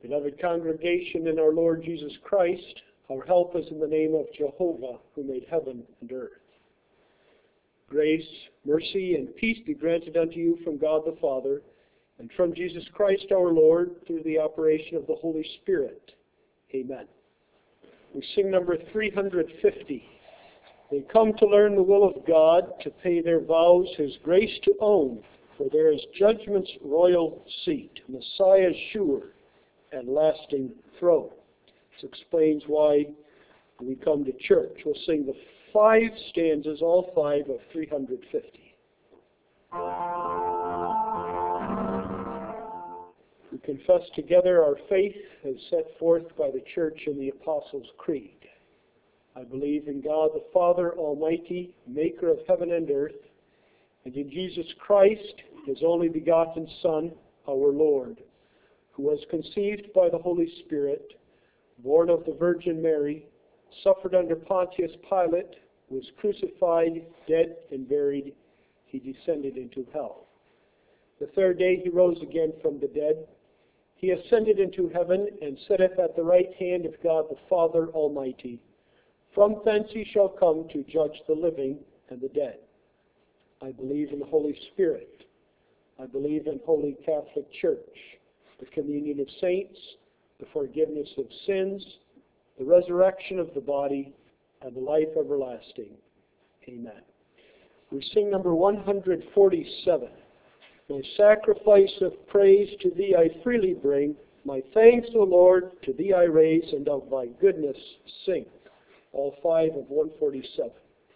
Beloved congregation in our Lord Jesus Christ, our help is in the name of Jehovah, who made heaven and earth. Grace, mercy, and peace be granted unto you from God the Father, and from Jesus Christ our Lord, through the operation of the Holy Spirit. Amen. We sing number 350. They come to learn the will of God, to pay their vows, His grace to own, for there is judgment's royal seat, Messiah's sure and lasting throne. This explains why we come to church. We'll sing the 5 stanzas, all 5 of 350. We confess together our faith as set forth by the Church in the Apostles' Creed. I believe in God the Father Almighty, maker of heaven and earth, and in Jesus Christ, His only begotten Son, our Lord, who was conceived by the Holy Spirit, born of the Virgin Mary, suffered under Pontius Pilate, was crucified, dead, and buried. He descended into hell. The third day He rose again from the dead. He ascended into heaven and sitteth at the right hand of God the Father Almighty. From thence He shall come to judge the living and the dead. I believe in the Holy Spirit. I believe in Holy Catholic Church, the communion of saints, the forgiveness of sins, the resurrection of the body, and the life everlasting. Amen. We sing number 147. My sacrifice of praise to Thee I freely bring. My thanks, O Lord, to Thee I raise, and of Thy goodness sing. All 5 of 147.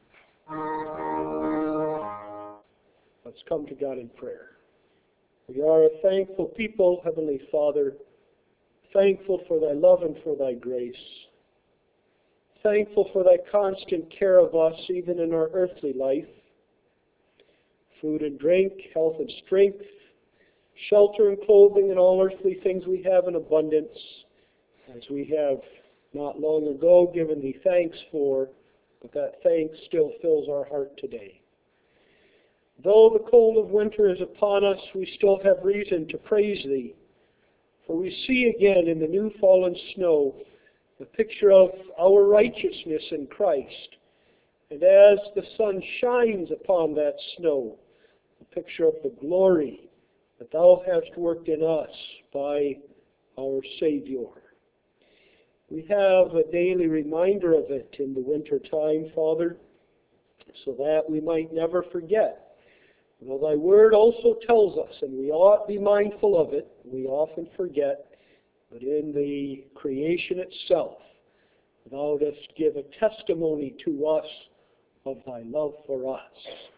Let's come to God in prayer. We are a thankful people, Heavenly Father, thankful for Thy love and for Thy grace, thankful for Thy constant care of us even in our earthly life, food and drink, health and strength, shelter and clothing, and all earthly things we have in abundance, as we have not long ago given Thee thanks for, but that thanks still fills our heart today. Though the cold of winter is upon us, we still have reason to praise Thee, for we see again in the new fallen snow the picture of our righteousness in Christ, and as the sun shines upon that snow, the picture of the glory that Thou hast worked in us by our Savior. We have a daily reminder of it in the winter time, Father, so that we might never forget. Well, Thy Word also tells us, and we ought be mindful of it, we often forget, but in the creation itself, Thou dost give a testimony to us of Thy love for us.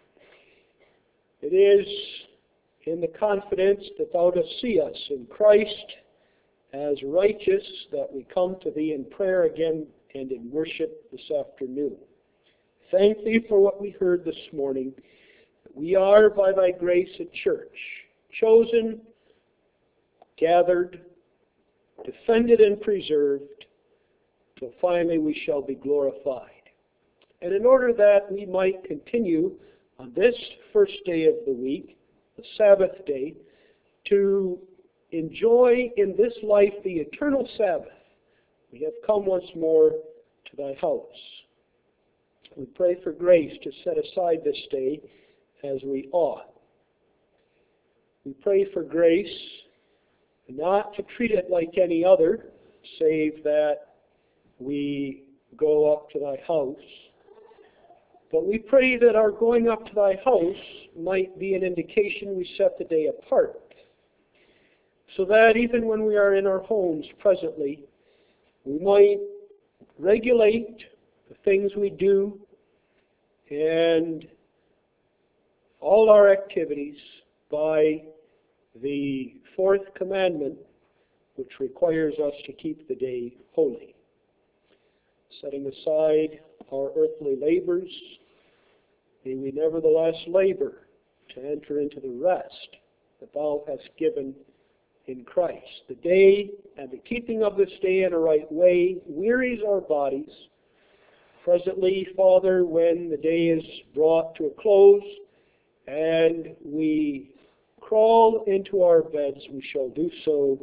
It is in the confidence that Thou dost see us in Christ as righteous that we come to Thee in prayer again and in worship this afternoon. Thank Thee for what we heard this morning. We are, by Thy grace, a church, chosen, gathered, defended, and preserved, till finally we shall be glorified. And in order that we might continue on this first day of the week, the Sabbath day, to enjoy in this life the eternal Sabbath, we have come once more to Thy house. We pray for grace to set aside this day as we ought. We pray for grace not to treat it like any other, save that we go up to Thy house. But we pray that our going up to Thy house might be an indication we set the day apart, so that even when we are in our homes presently, we might regulate the things we do and all our activities by the 4th commandment, which requires us to keep the day holy. Setting aside our earthly labors, may we nevertheless labor to enter into the rest that Thou hast given in Christ. The day and the keeping of this day in a right way wearies our bodies. Presently, Father, when the day is brought to a close and we crawl into our beds, we shall do so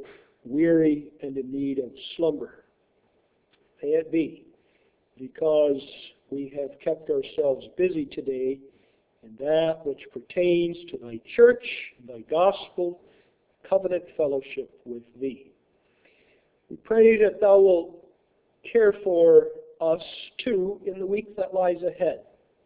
weary and in need of slumber. May it be, because we have kept ourselves busy today in that which pertains to thy church, thy gospel, covenant fellowship with thee. We pray that thou wilt care for us too in the week that lies ahead.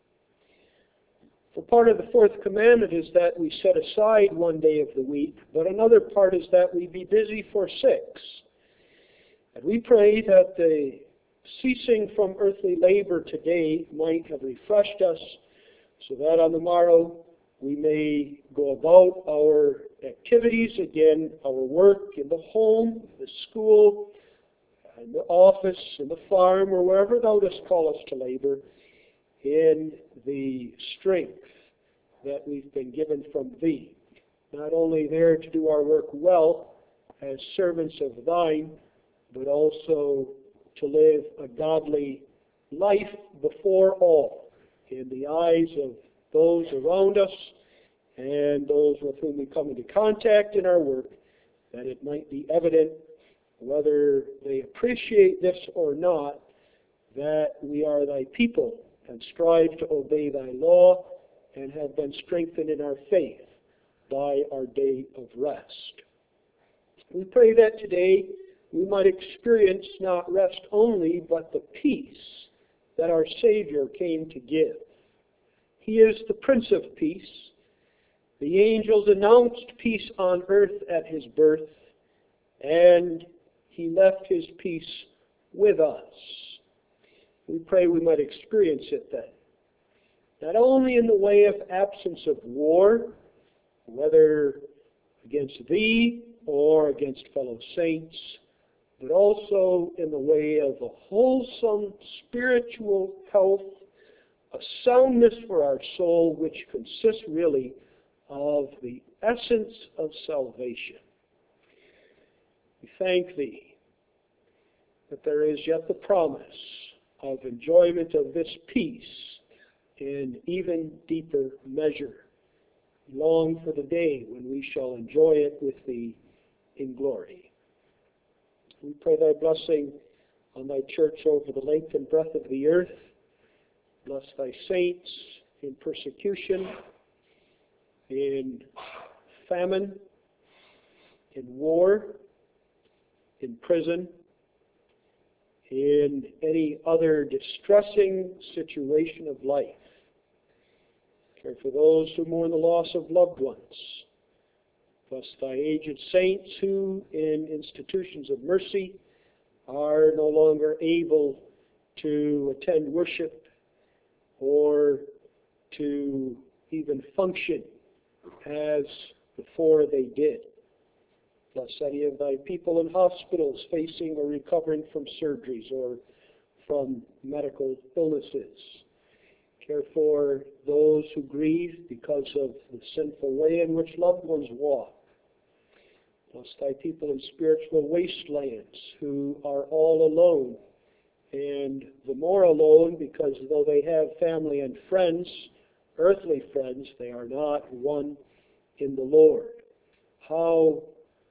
For part of the fourth commandment is that we set aside one day of the week, but another part is that we be busy for 6. And we pray that the ceasing from earthly labor today might have refreshed us, so that on the morrow we may go about our activities again, our work in the home, the school, in the office, in the farm, or wherever thou dost call us to labor, in the strength that we've been given from thee. Not only there to do our work well as servants of thine, but also to live a godly life before all, in the eyes of those around us and those with whom we come into contact in our work, that it might be evident, whether they appreciate this or not, that we are thy people and strive to obey thy law and have been strengthened in our faith by our day of rest. We pray that today we might experience not rest only, but the peace that our Savior came to give. He is the Prince of Peace. The angels announced peace on earth at his birth, and he left his peace with us. We pray we might experience it then, not only in the way of absence of war, whether against thee or against fellow saints, but also in the way of a wholesome spiritual health, a soundness for our soul, which consists really of the essence of salvation. We thank thee that there is yet the promise of enjoyment of this peace in even deeper measure. We long for the day when we shall enjoy it with thee in glory. We pray thy blessing on thy church over the length and breadth of the earth. Bless thy saints in persecution, in famine, in war, in prison, in any other distressing situation of life. Care for those who mourn the loss of loved ones. Bless thy aged saints who, in institutions of mercy, are no longer able to attend worship or to even function as before they did. Bless any of thy people in hospitals facing or recovering from surgeries or from medical illnesses. Care for those who grieve because of the sinful way in which loved ones walk. Bless thy people in spiritual wastelands who are all alone, and the more alone because though they have family and friends, earthly friends, they are not one in the Lord. How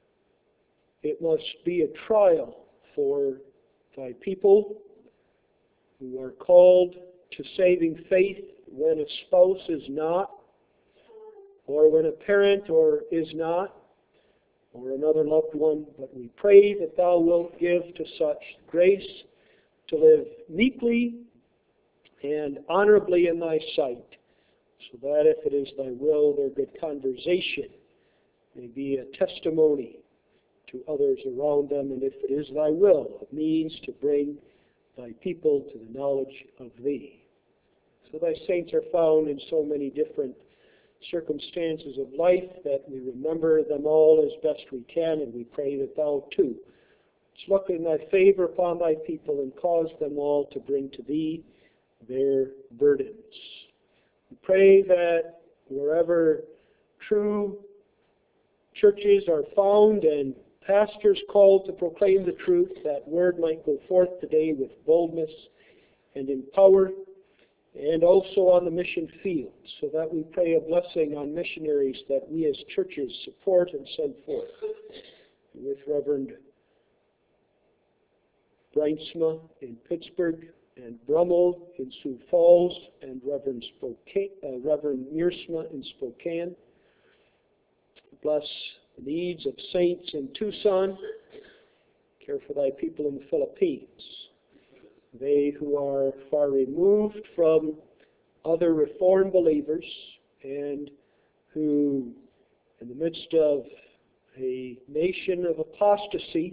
it must be a trial for thy people who are called to saving faith when a spouse is not, or when a parent or is not, or another loved one. But we pray that thou wilt give to such grace to live meekly and honorably in thy sight, so that if it is thy will, their good conversation may be a testimony to others around them, and if it is thy will, a means to bring thy people to the knowledge of thee. So thy saints are found in so many different circumstances of life that we remember them all as best we can, and we pray that thou too look in thy favor upon thy people and cause them all to bring to thee their burdens. We pray that wherever true churches are found and pastors called to proclaim the truth, that word might go forth today with boldness and in power, and also on the mission field, so that we pray a blessing on missionaries that we as churches support and send forth. with Reverend Breinsma in Pittsburgh, and Brummel in Sioux Falls, and Reverend Mearsma in Spokane. Bless the needs of saints in Tucson. Care for thy people in the Philippines. They who are far removed from other Reformed believers and who, in the midst of a nation of apostasy,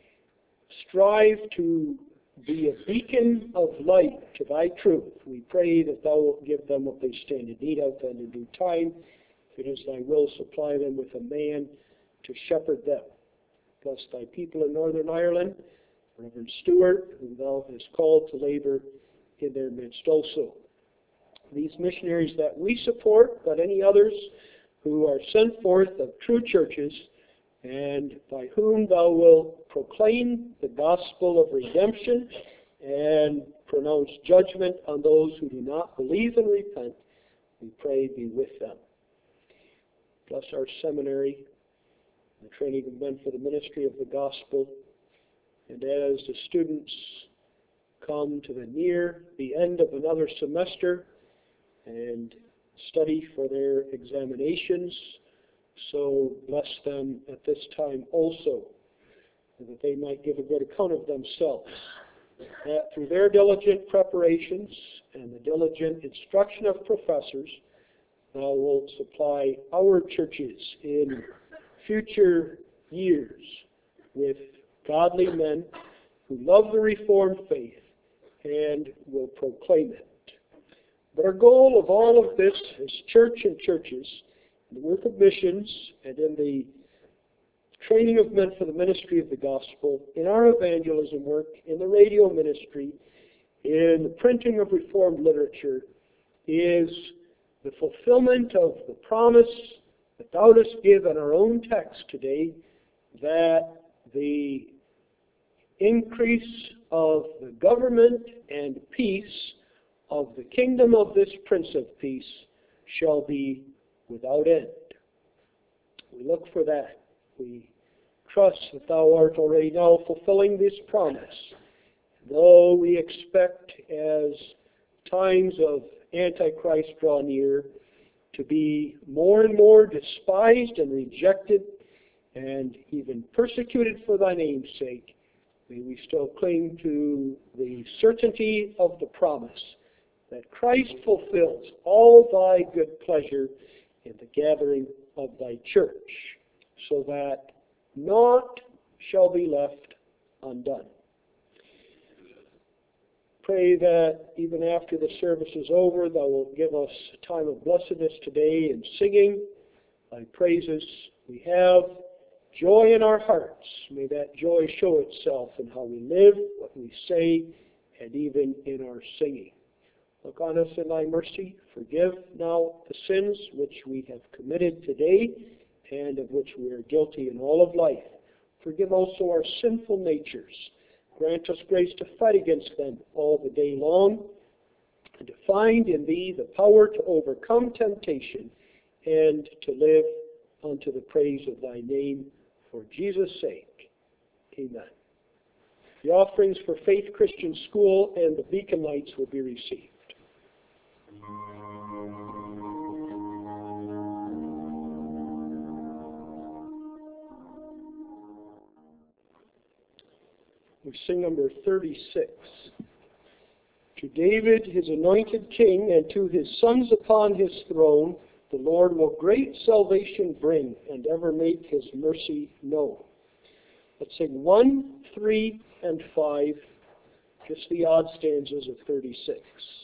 strive to be a beacon of light to thy truth. We pray that thou wilt give them what they stand in need of, and in due time, if it is thy will, supply them with a man to shepherd them. Bless thy people in Northern Ireland, Reverend Stewart, whom thou hast called to labor in their midst also. These missionaries that we support, but any others who are sent forth of true churches, and by whom thou wilt proclaim the gospel of redemption and pronounce judgment on those who do not believe and repent, we pray be with them. Bless our seminary, the training of men for the ministry of the gospel, and as the students come to the end of another semester and study for their examinations, so bless them at this time also, that they might give a good account of themselves, that through their diligent preparations and the diligent instruction of professors, thou wilt supply our churches in future years with godly men who love the Reformed faith and will proclaim it. But our goal of all of this as church and churches, in the work of missions, and in the training of men for the ministry of the gospel, in our evangelism work, in the radio ministry, in the printing of Reformed literature, is the fulfillment of the promise that thou dost give in our own text today, that the increase of the government and peace of the kingdom of this Prince of Peace shall be without end. We look for that. We trust that thou art already now fulfilling this promise. Though we expect, as times of Antichrist draw near, to be more and more despised and rejected and even persecuted for thy name's sake, may we still cling to the certainty of the promise that Christ fulfills all thy good pleasure in the gathering of thy church, so that naught shall be left undone. Pray that even after the service is over, thou wilt give us a time of blessedness today in singing thy praises. We have joy in our hearts. May that joy show itself in how we live, what we say, and even in our singing. Look on us in thy mercy. Forgive now the sins which we have committed today and of which we are guilty in all of life. Forgive also our sinful natures. Grant us grace to fight against them all the day long, and to find in thee the power to overcome temptation and to live unto the praise of thy name for Jesus' sake. Amen. The offerings for Faith Christian School and the beacon lights will be received. We sing number 36. To David, his anointed king, and to his sons upon his throne, the Lord will great salvation bring, and ever make his mercy known. Let's sing 1, 3, and 5, just the odd stanzas of 36.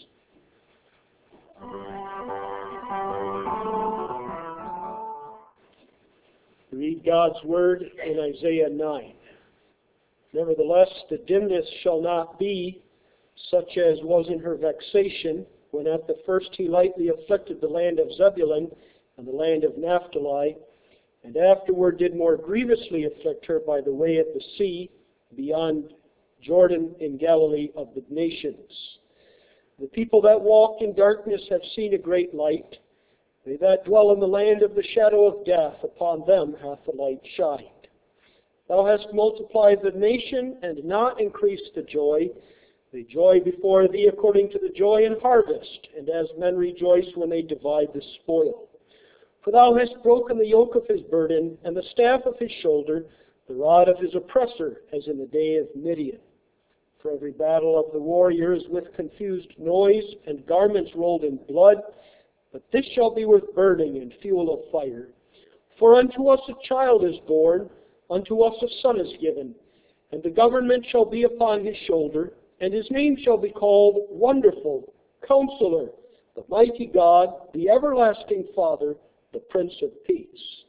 Read God's word in Isaiah 9. Nevertheless, the dimness shall not be such as was in her vexation, when at the first he lightly afflicted the land of Zebulun and the land of Naphtali, and afterward did more grievously afflict her by the way of the sea, beyond Jordan in Galilee of the nations. The people that walk in darkness have seen a great light. They that dwell in the land of the shadow of death, upon them hath the light shined. Thou hast multiplied the nation and not increased the joy. They joy before thee according to the joy in harvest, and as men rejoice when they divide the spoil. For thou hast broken the yoke of his burden, and the staff of his shoulder, the rod of his oppressor, as in the day of Midian. For every battle of the warriors with confused noise, and garments rolled in blood, but this shall be with burning and fuel of fire. For unto us a child is born, unto us a son is given, and the government shall be upon his shoulder, and his name shall be called Wonderful, Counselor, the Mighty God, the Everlasting Father, the Prince of Peace.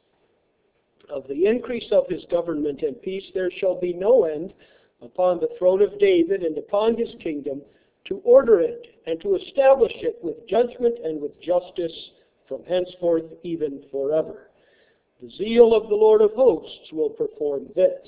Of the increase of his government and peace there shall be no end upon the throne of David and upon his kingdom, to order it and to establish it with judgment and with justice from henceforth even forever. The zeal of the Lord of hosts will perform this.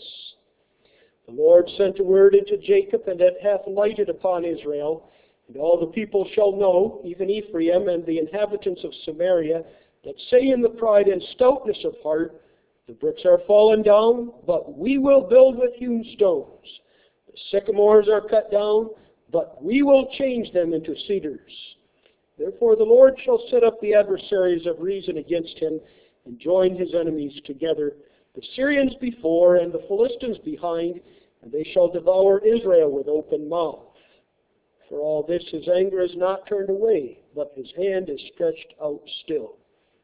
The Lord sent a word into Jacob, and it hath lighted upon Israel. And all the people shall know, even Ephraim and the inhabitants of Samaria, that say in the pride and stoutness of heart, the bricks are fallen down, but we will build with hewn stones. The sycamores are cut down, but we will change them into cedars. Therefore the Lord shall set up the adversaries of reason against him, and join his enemies together, the Syrians before and the Philistines behind, and they shall devour Israel with open mouth. For all this his anger is not turned away, but his hand is stretched out still.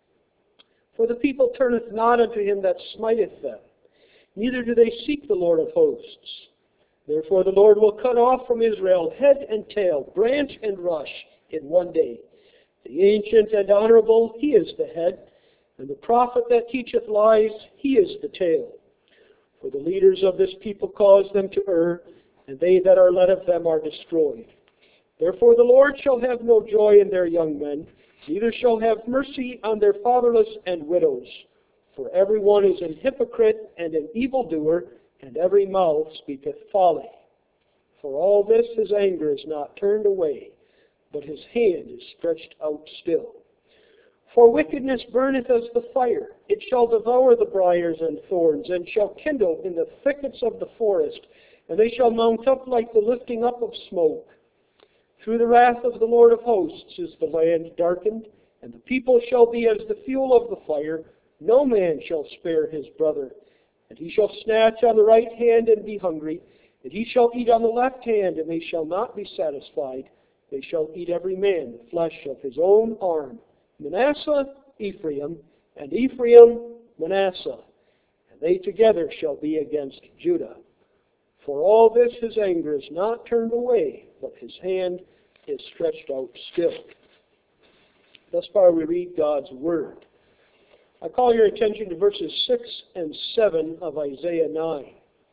For the people turneth not unto him that smiteth them, neither do they seek the Lord of hosts. Therefore the Lord will cut off from Israel head and tail, branch and rush in one day. The ancient and honorable, he is the head, and the prophet that teacheth lies, he is the tail. For the leaders of this people cause them to err, and they that are led of them are destroyed. Therefore the Lord shall have no joy in their young men, neither shall have mercy on their fatherless and widows. For every one is an hypocrite and an evildoer, and every mouth speaketh folly. For all this his anger is not turned away, but his hand is stretched out still. For wickedness burneth as the fire. It shall devour the briars and thorns, and shall kindle in the thickets of the forest, and they shall mount up like the lifting up of smoke. Through the wrath of the Lord of hosts is the land darkened, and the people shall be as the fuel of the fire. No man shall spare his brother. And he shall snatch on the right hand and be hungry, and he shall eat on the left hand, and they shall not be satisfied. They shall eat every man the flesh of his own arm. Manasseh, Ephraim, and Ephraim, Manasseh, and they together shall be against Judah. For all this his anger is not turned away, but his hand is stretched out still. Thus far we read God's word. I call your attention to verses 6 and 7 of Isaiah 9.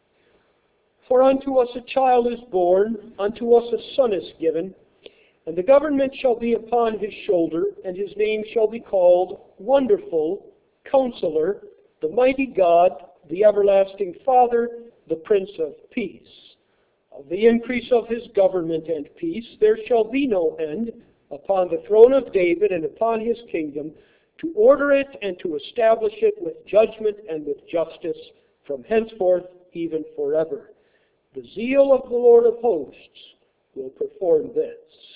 For unto us a child is born, unto us a son is given, and the government shall be upon his shoulder, and his name shall be called Wonderful, Counselor, the Mighty God, the Everlasting Father, the Prince of Peace. Of the increase of his government and peace there shall be no end upon the throne of David and upon his kingdom, to order it and to establish it with judgment and with justice from henceforth even forever. The zeal of the Lord of hosts will perform this.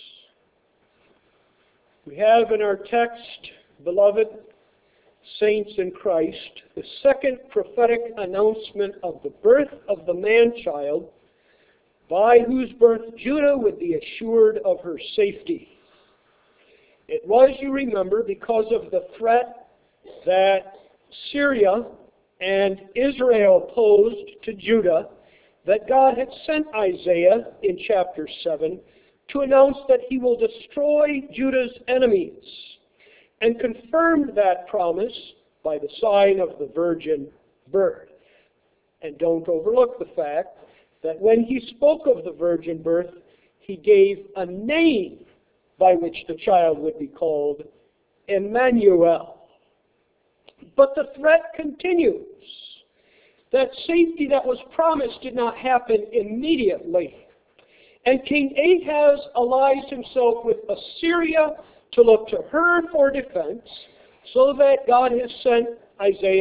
We have in our text, beloved saints in Christ, the second prophetic announcement of the birth of the man-child, by whose birth Judah would be assured of her safety. It was, you remember, because of the threat that Syria and Israel posed to Judah that God had sent Isaiah in chapter 7 to announce that he will destroy Judah's enemies, and confirmed that promise by the sign of the virgin birth. And don't overlook the fact that when he spoke of the virgin birth, he gave a name by which the child would be called, Emmanuel. But the threat continues. That safety that was promised did not happen immediately. And King Ahaz allies himself with Assyria to look to her for defense, so that God has sent Isaiah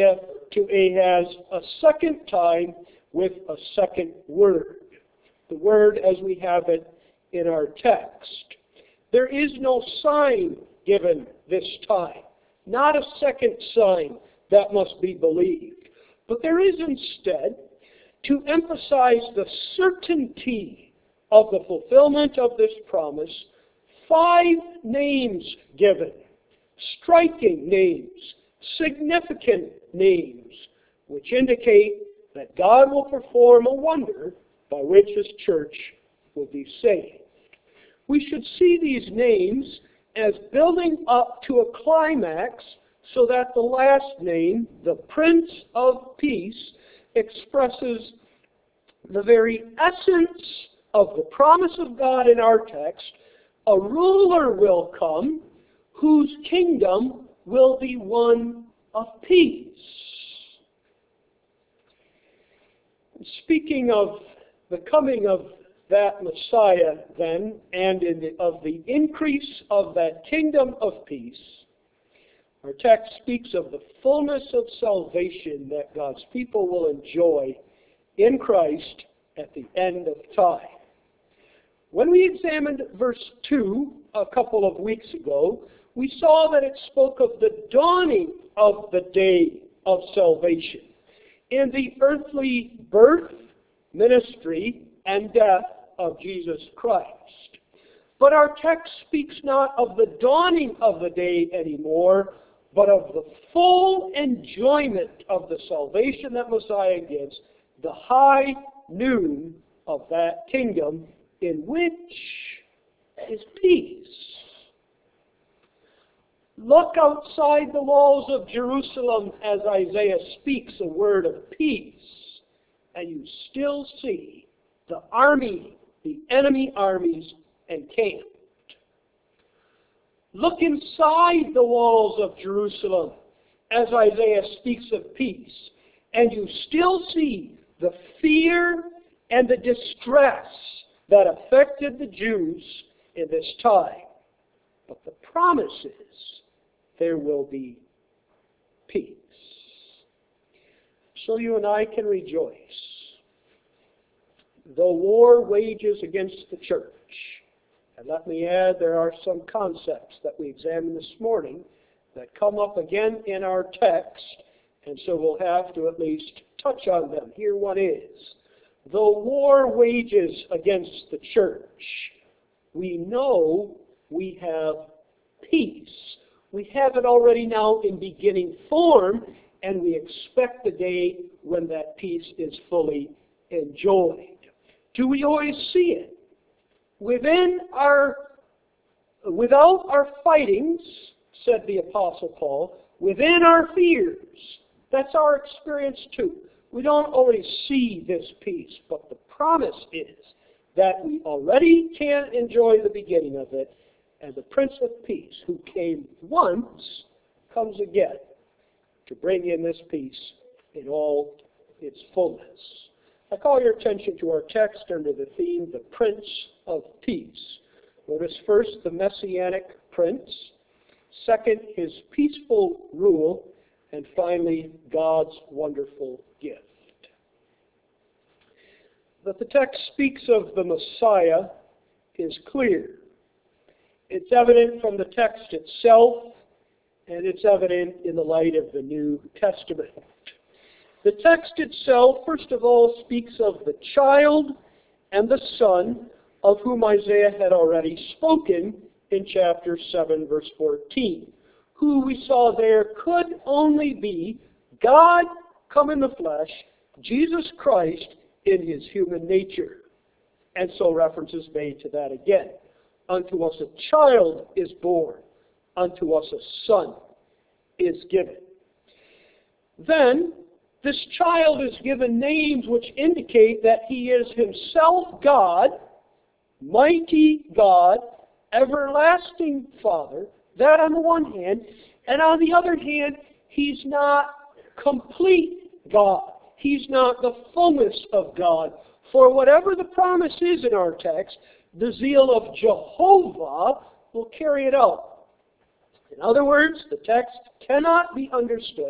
to Ahaz a second time with a second word. The word as we have it in our text. There is no sign given this time. Not a second sign that must be believed. But there is instead, to emphasize the certainty of the fulfillment of this promise, 5 names given. Striking names, significant names, which indicate that God will perform a wonder by which His church will be saved. We should see these names as building up to a climax so that the last name, the Prince of Peace, expresses the very essence of the promise of God in our text. A ruler will come whose kingdom will be one of peace. Speaking of the coming of that Messiah then, and of the increase of that kingdom of peace, our text speaks of the fullness of salvation that God's people will enjoy in Christ at the end of time. When we examined verse 2 a couple of weeks ago, we saw that it spoke of the dawning of the day of salvation in the earthly birth, ministry, and death of Jesus Christ. But our text speaks not of the dawning of the day anymore, but of the full enjoyment of the salvation that Messiah gives, the high noon of that kingdom in which is peace. Look outside the walls of Jerusalem as Isaiah speaks a word of peace, and you still see the army, the enemy armies encamped. Look inside the walls of Jerusalem as Isaiah speaks of peace, and you still see the fear and the distress that affected the Jews in this time. But the promise is there will be peace. So you and I can rejoice. Though war wages against the church, and let me add, there are some concepts that we examined this morning that come up again in our text, and so we'll have to at least touch on them. Here one is. Though war wages against the church, we know we have peace. We have it already now in beginning form, and we expect the day when that peace is fully enjoyed. Do we always see it? Without our fightings, said the Apostle Paul, within our fears. That's our experience too. We don't always see this peace, but the promise is that we already can enjoy the beginning of it, and the Prince of Peace, who came once, comes again to bring in this peace in all its fullness. I call your attention to our text under the theme, the Prince of Peace. Notice first the Messianic Prince, second his peaceful rule, and finally God's wonderful gift. That the text speaks of the Messiah is clear. It's evident from the text itself, and it's evident in the light of the New Testament. The text itself, first of all, speaks of the child and the son of whom Isaiah had already spoken in chapter 7, verse 14, who we saw there could only be God come in the flesh, Jesus Christ in his human nature. And so reference is made to that again. Unto us a child is born, unto us a son is given. Then, this child is given names which indicate that he is himself God, mighty God, everlasting Father. That on the one hand. And on the other hand, he's not complete God. He's not the fullness of God. For whatever the promise is in our text, the zeal of Jehovah will carry it out. In other words, the text cannot be understood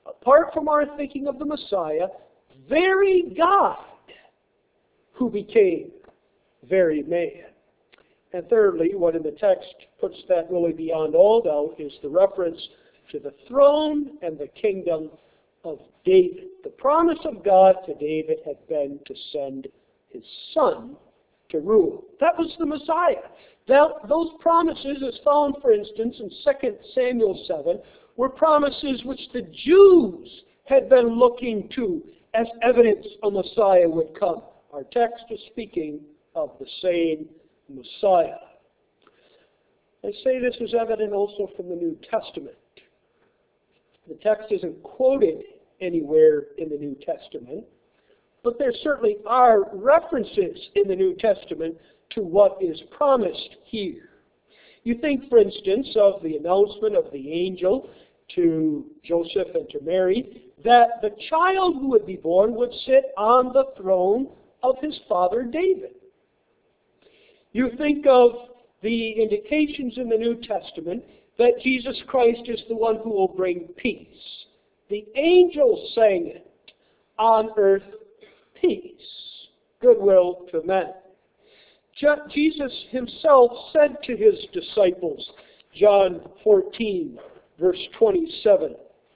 apart from our thinking of the Messiah, very God who became very man. And thirdly, what in the text puts that really beyond all doubt is the reference to the throne and the kingdom of David. The promise of God to David had been to send his son to rule. That was the Messiah. Those promises, as found, for instance, in 2 Samuel 7, were promises which the Jews had been looking to as evidence a Messiah would come. Our text is speaking of the same Messiah. I say this is evident also from the New Testament. The text isn't quoted anywhere in the New Testament, but there certainly are references in the New Testament to what is promised here. You think, for instance, of the announcement of the angel to Joseph and to Mary, that the child who would be born would sit on the throne of his father David. You think of the indications in the New Testament that Jesus Christ is the one who will bring peace. The angels sang it, on earth peace, goodwill to men. Jesus himself said to his disciples, John 14, verse 27.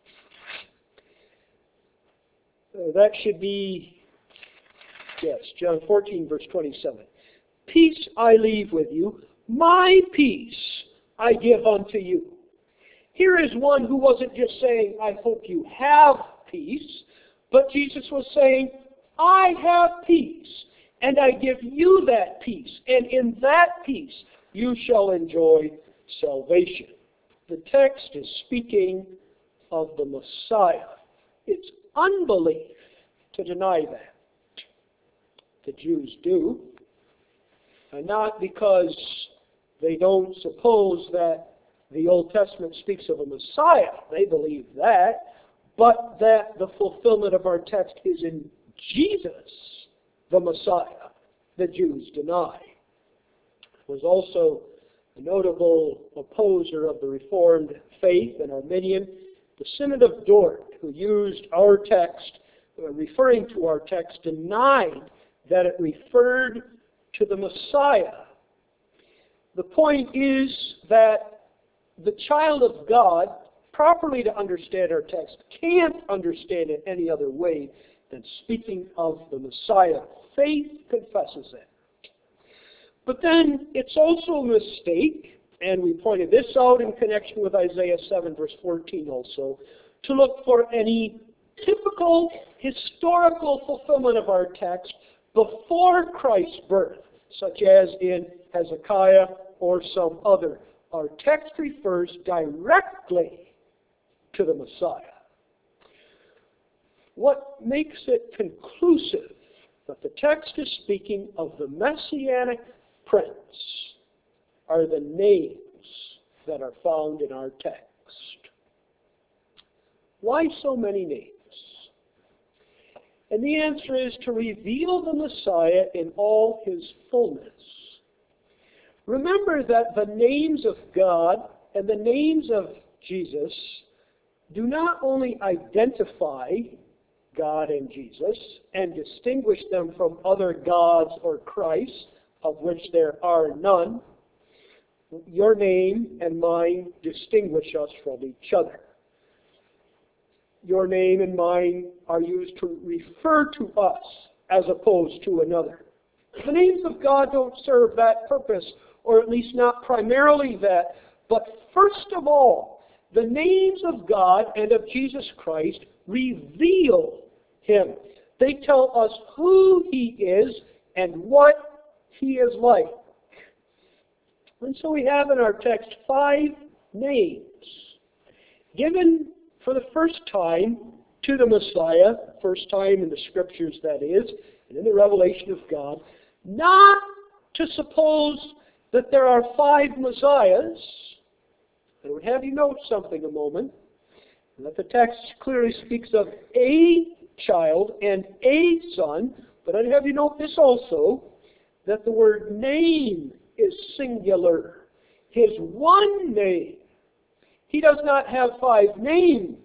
That should be, yes, John 14, verse 27. Peace I leave with you, my peace I give unto you. Here is one who wasn't just saying, I hope you have peace, but Jesus was saying, I have peace, and I give you that peace, and in that peace you shall enjoy salvation. The text is speaking of the Messiah. It's unbelief to deny that. The Jews do, and not because they don't suppose that the Old Testament speaks of a Messiah. They believe that, but that the fulfillment of our text is in Jesus, the Messiah. The Jews deny. Was also a notable opposer of the Reformed faith, an Arminian, the Synod of Dort, who used our text, referring to our text, denied that it referred to the Messiah. The point is that the child of God, properly to understand our text, can't understand it any other way than speaking of the Messiah. Faith confesses it. But then it's also a mistake, and we pointed this out in connection with Isaiah 7, verse 14 also, to look for any typical historical fulfillment of our text before Christ's birth, such as in Hezekiah or some other. Our text refers directly to the Messiah. What makes it conclusive that the text is speaking of the Messianic Prince are the names that are found in our text. Why so many names? And the answer is to reveal the Messiah in all his fullness. Remember that the names of God and the names of Jesus do not only identify God and Jesus and distinguish them from other gods or Christs, of which there are none. Your name and mine distinguish us from each other. Your name and mine are used to refer to us as opposed to another. The names of God don't serve that purpose, or at least not primarily that, but first of all, the names of God and of Jesus Christ reveal him. They tell us who he is and what he is like. And so we have in our text 5 names given for the first time to the Messiah, first time in the Scriptures that is, and in the revelation of God, not to suppose that there are 5 Messiahs. I would have you note something a moment, that the text clearly speaks of a child and a son, but I'd have you note this also, that the word name is singular. His one name. He does not have 5 names.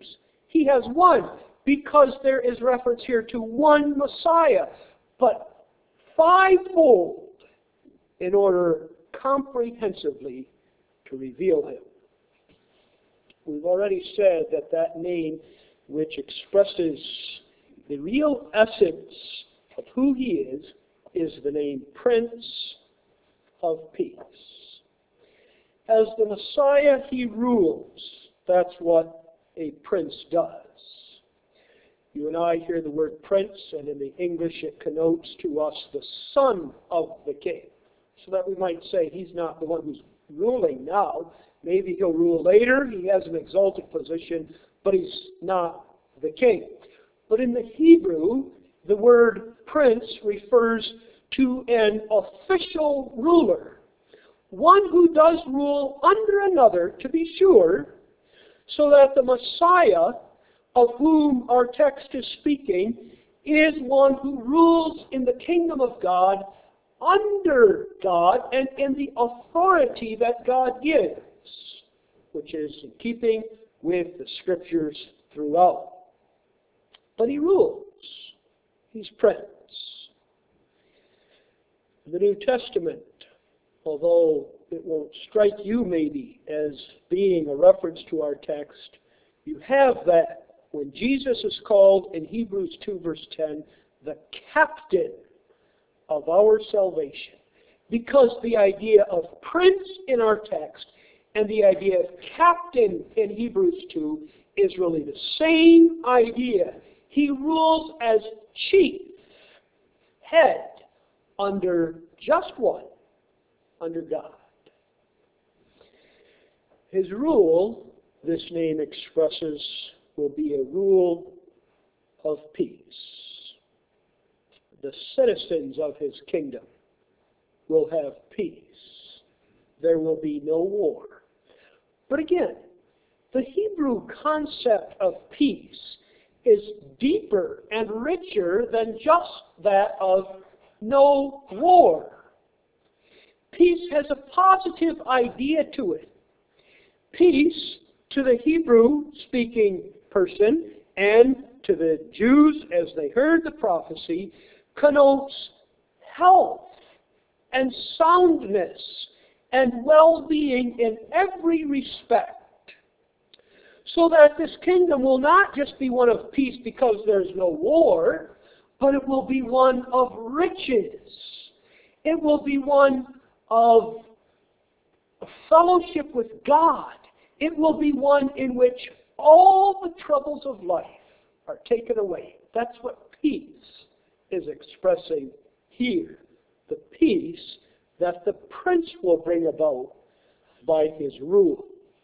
He has one, because there is reference here to one Messiah, but fivefold in order comprehensively to reveal him. We've already said that that name, which expresses the real essence of who he is the name Prince of Peace. As the Messiah, he rules. That's what a prince does. You and I hear the word prince, and in the English it connotes to us the son of the king. So that we might say he's not the one who's ruling now. Maybe he'll rule later. He has an exalted position, but he's not the king. But in the Hebrew, the word prince refers to an official ruler. One who does rule under another, to be sure, so that the Messiah, of whom our text is speaking, is one who rules in the kingdom of God, under God, and in the authority that God gives, which is in keeping with the Scriptures throughout. But he rules. He's prince. In the New Testament, although it won't strike you maybe as being a reference to our text, you have that when Jesus is called in Hebrews 2 verse 10, the captain of our salvation. Because the idea of prince in our text and the idea of captain in Hebrews 2 is really the same idea. He rules as chief, head, under just one, under God. His rule, this name expresses, will be a rule of peace. The citizens of his kingdom will have peace. There will be no war. But again, the Hebrew concept of peace is deeper and richer than just that of no war. Peace has a positive idea to it. Peace, to the Hebrew-speaking person and to the Jews as they heard the prophecy, connotes health and soundness and well-being in every respect. So that this kingdom will not just be one of peace because there's no war, but it will be one of riches. It will be one of fellowship with God. It will be one in which all the troubles of life are taken away. That's what peace is expressing here. The peace that the prince will bring about by his rule.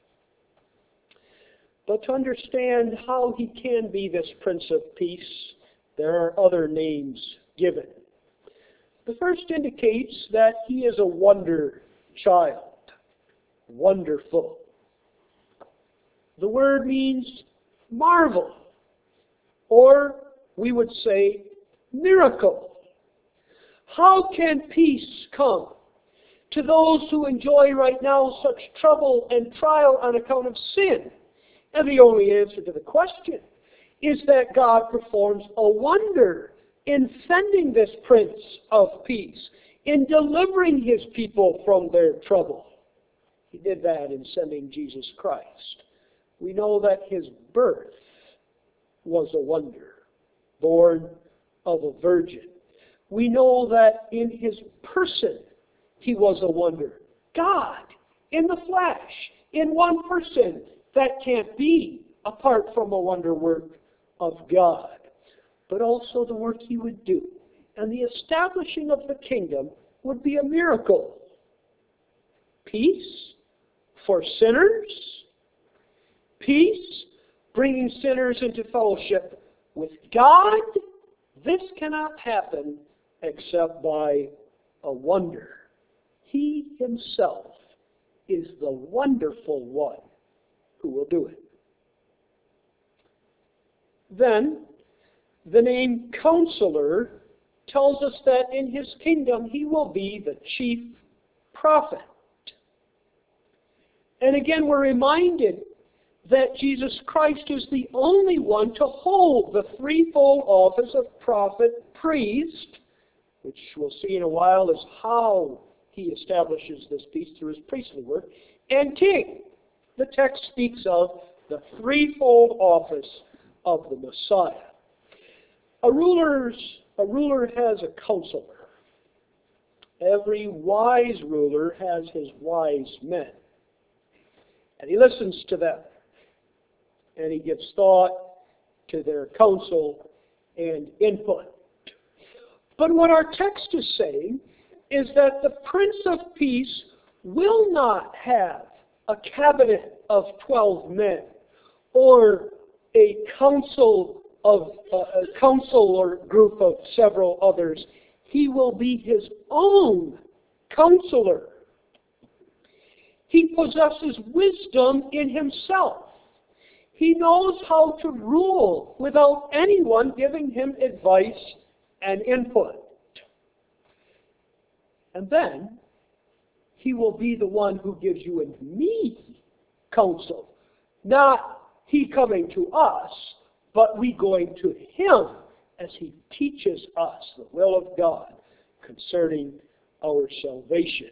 But to understand how he can be this Prince of Peace, there are other names given. The first indicates that he is a wonder child, wonderful. The word means marvel, or we would say miracle. How can peace come to those who enjoy right now such trouble and trial on account of sin? And the only answer to the question is that God performs a wonder in sending this Prince of Peace, in delivering his people from their trouble. He did that in sending Jesus Christ. We know that his birth was a wonder, born of a virgin. We know that in his person he was a wonder. God, in the flesh, in one person. That can't be apart from a wonder work of God. But also the work he would do. And the establishing of the kingdom would be a miracle. Peace for sinners. Peace bringing sinners into fellowship with God. This cannot happen except by a wonder. He himself is the wonderful one who will do it. Then, the name Counselor tells us that in his kingdom he will be the chief prophet. And again, we're reminded that Jesus Christ is the only one to hold the threefold office of prophet, priest, which we'll see in a while is how he establishes this peace through his priestly work, and king. The text speaks of the threefold office of the Messiah. A ruler has a counselor. Every wise ruler has his wise men. And he listens to them. And he gives thought to their counsel and input. But what our text is saying is that the Prince of Peace will not have a cabinet of 12 men or a council or group of several others. He will be his own counselor. He possesses wisdom in himself. He knows how to rule without anyone giving him advice and input. And then, he will be the one who gives you and me counsel. Not he coming to us, but we going to him as he teaches us the will of God concerning our salvation.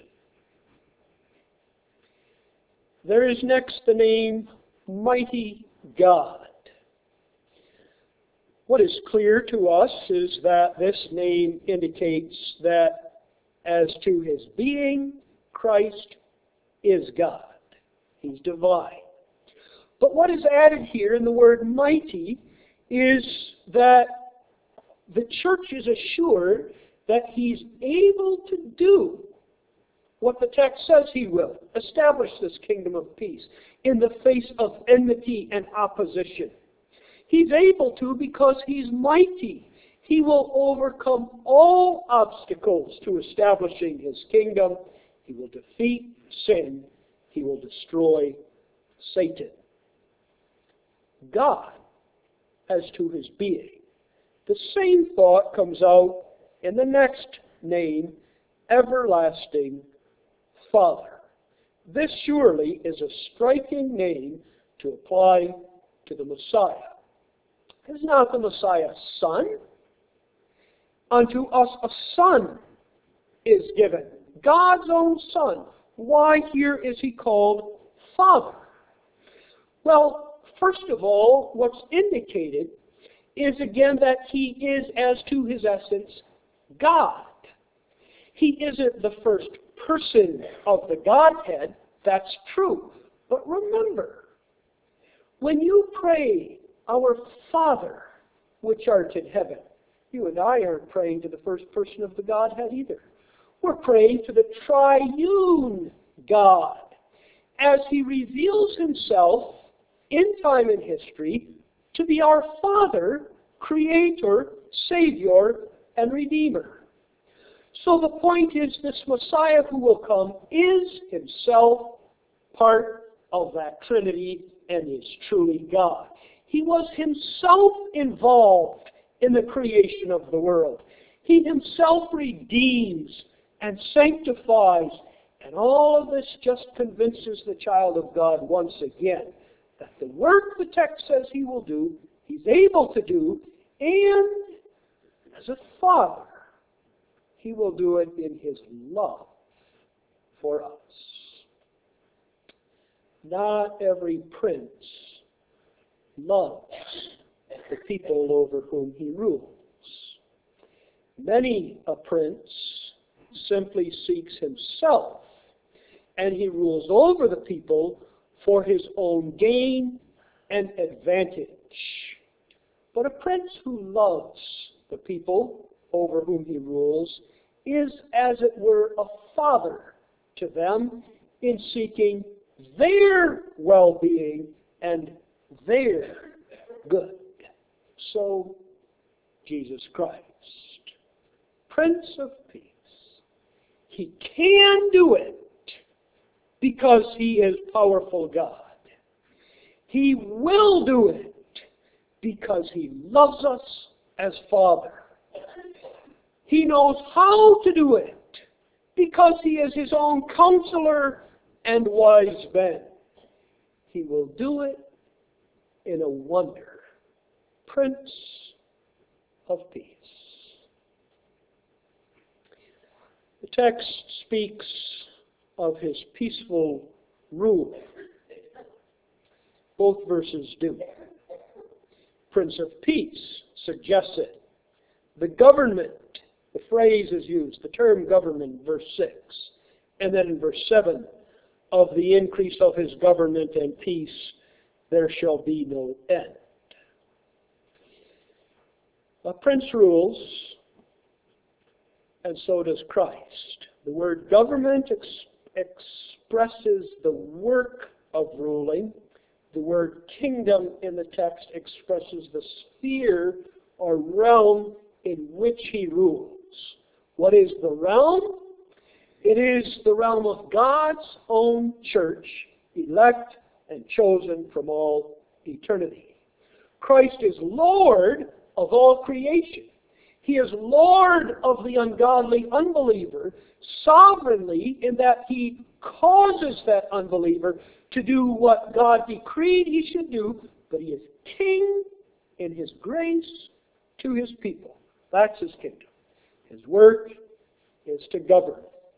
There is next the name Mighty God. What is clear to us is that this name indicates that as to his being, Christ is God. He's divine. But what is added here in the word mighty is that the church is assured that he's able to do what the text says he will, establish this kingdom of peace in the face of enmity and opposition. He's able to because he's mighty. He will overcome all obstacles to establishing his kingdom. He will defeat sin. He will destroy Satan. God, as to his being. The same thought comes out in the next name, Everlasting Father. This surely is a striking name to apply to the Messiah. Is not the Messiah son? Unto us a son is given, God's own son. Why here is he called Father? Well, first of all, what's indicated is again that he is, as to his essence, God. He isn't the first person of the Godhead, that's true. But remember, when you pray, Our Father, which art in heaven, you and I aren't praying to the first person of the Godhead either. We're praying to the triune God as he reveals himself in time and history to be our Father, Creator, Savior, and Redeemer. So the point is, this Messiah who will come is himself part of that Trinity and is truly God. He was himself involved in the creation of the world. He himself redeems and sanctifies, and all of this just convinces the child of God once again that the work the text says he will do, he's able to do, and as a father, he will do it in his love for us. Not every prince loves the people over whom he rules. Many a prince simply seeks himself, and he rules over the people for his own gain and advantage. But a prince who loves the people over whom he rules is, as it were, a father to them in seeking their well-being and their good. So, Jesus Christ, Prince of Peace, he can do it because he is powerful God. He will do it because he loves us as Father. He knows how to do it because he is his own counselor and wise man. He will do it in a wonder. Prince of Peace. The text speaks of his peaceful rule. Both verses do. Prince of Peace suggests it. The government, the phrase is used, the term government, verse 6. And then in verse 7, of the increase of his government and peace, there shall be no end. A prince rules, and so does Christ. The word government expresses the work of ruling. The word kingdom in the text expresses the sphere or realm in which he rules. What is the realm? It is the realm of God's own church, elect and chosen from all eternity. Christ is Lord of all creation. He is Lord of the ungodly unbeliever, sovereignly in that he causes that unbeliever to do what God decreed he should do, but he is king in his grace to his people. That's his kingdom. His work is to govern.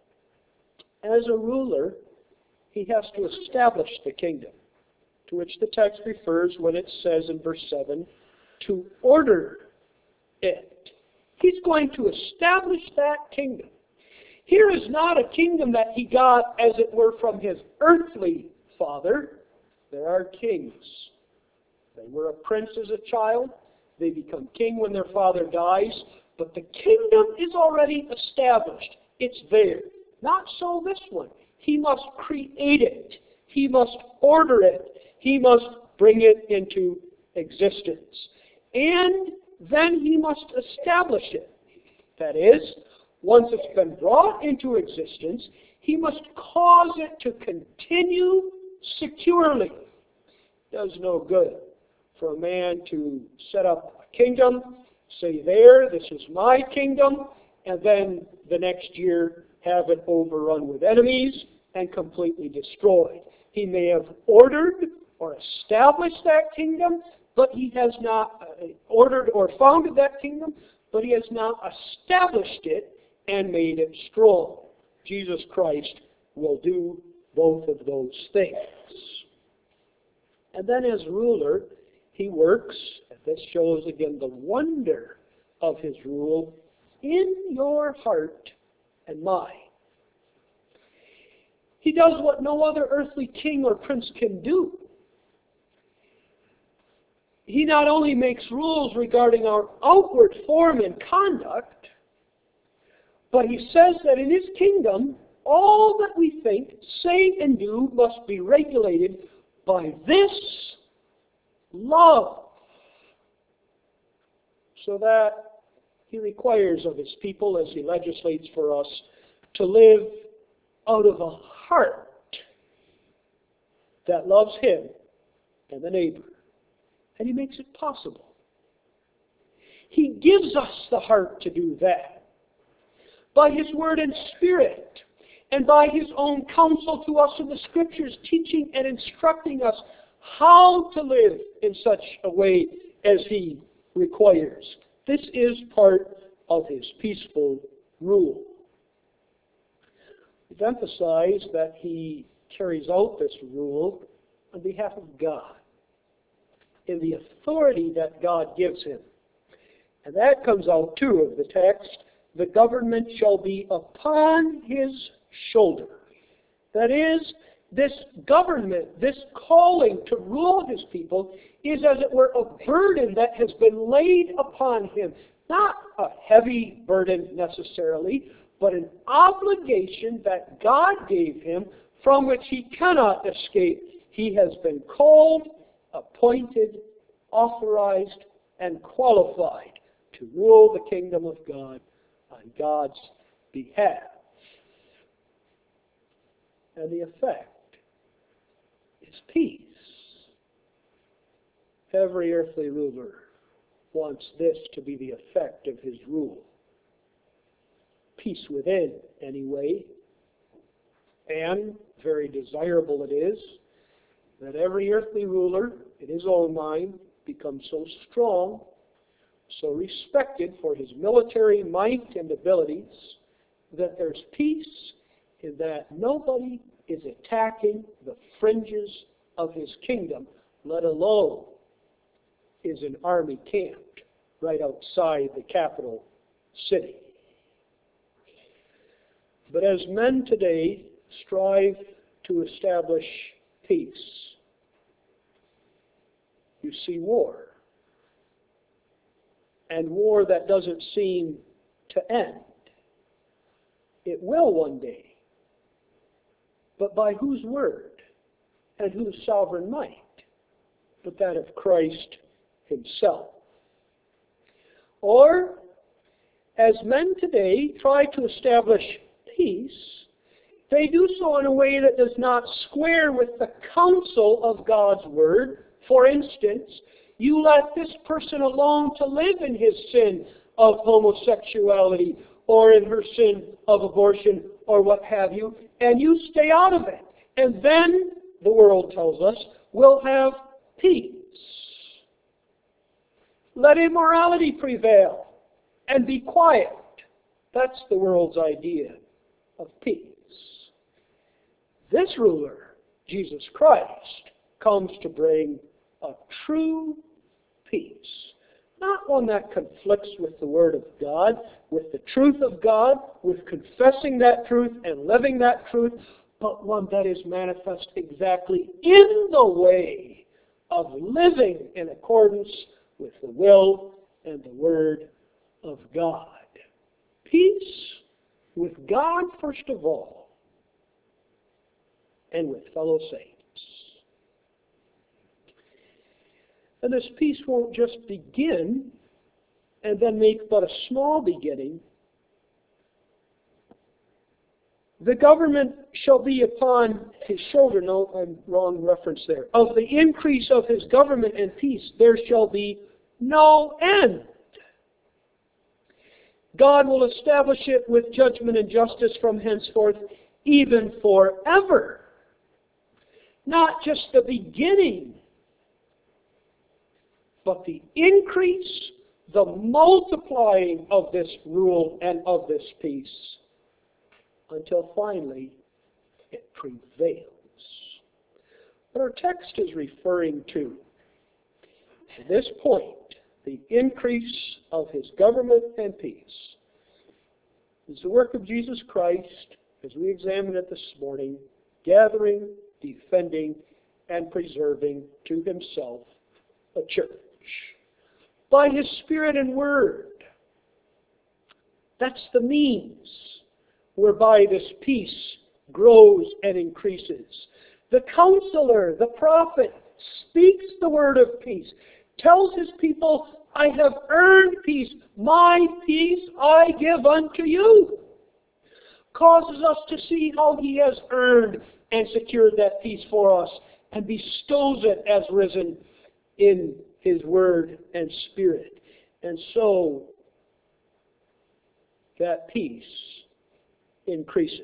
As a ruler, he has to establish the kingdom, to which the text refers when it says in verse 7, to order it. He's going to establish that kingdom. Here is not a kingdom that he got, as it were, from his earthly father. There are kings. They were a prince as a child. They become king when their father dies. But the kingdom is already established. It's there. Not so this one. He must create it. He must order it. He must bring it into existence. And then he must establish it. That is, once it's been brought into existence, he must cause it to continue securely. It does no good for a man to set up a kingdom, say there, this is my kingdom, and then the next year have it overrun with enemies and completely destroyed. He may have ordered or established that kingdom, but he has not ordered or founded that kingdom, but he has not established it and made it strong. Jesus Christ will do both of those things. And then as ruler, he works, and this shows again the wonder of his rule, in your heart and mine. He does what no other earthly king or prince can do. He not only makes rules regarding our outward form and conduct, but he says that in his kingdom, all that we think, say, and do must be regulated by this love. So that he requires of his people, as he legislates for us, to live out of a heart that loves him and the neighbor. And he makes it possible. He gives us the heart to do that. By his word and spirit, and by his own counsel to us in the Scriptures, teaching and instructing us how to live in such a way as he requires. This is part of his peaceful rule. We've emphasized that he carries out this rule on behalf of God, in the authority that God gives him. And that comes out too of the text. The government shall be upon his shoulder. That is, this government, this calling to rule his people, is as it were a burden that has been laid upon him. Not a heavy burden necessarily, but an obligation that God gave him from which he cannot escape. He has been called, appointed, authorized, and qualified to rule the kingdom of God on God's behalf. And the effect is peace. Every earthly ruler wants this to be the effect of his rule. Peace within, anyway. And very desirable it is that every earthly ruler in his own mind, become so strong, so respected for his military might and abilities, that there's peace in that nobody is attacking the fringes of his kingdom, let alone is an army camped right outside the capital city. But as men today strive to establish peace, you see war. And war that doesn't seem to end. It will one day. But by whose word and whose sovereign might? But that of Christ himself. Or, as men today try to establish peace, they do so in a way that does not square with the counsel of God's word. For instance, you let this person alone to live in his sin of homosexuality or in her sin of abortion or what have you, and you stay out of it. And then, the world tells us, we'll have peace. Let immorality prevail and be quiet. That's the world's idea of peace. This ruler, Jesus Christ, comes to bring a true peace. Not one that conflicts with the Word of God, with the truth of God, with confessing that truth and living that truth, but one that is manifest exactly in the way of living in accordance with the will and the Word of God. Peace with God, first of all, and with fellow saints. And this peace won't just begin and then make but a small beginning. The government shall be upon his shoulder. No, I'm wrong reference there. Of the increase of his government and peace, there shall be no end. God will establish it with judgment and justice from henceforth, even forever. Not just the beginning, but the increase, the multiplying of this rule and of this peace, until finally it prevails. What our text is referring to, at this point, the increase of his government and peace, is the work of Jesus Christ, as we examine it this morning, gathering, defending, and preserving to himself a church. By his Spirit and Word. That's the means whereby this peace grows and increases. The counselor, the prophet, speaks the word of peace, tells his people, I have earned peace. My peace I give unto you. Causes us to see how he has earned and secured that peace for us and bestows it as risen in his word and spirit. And so that peace increases.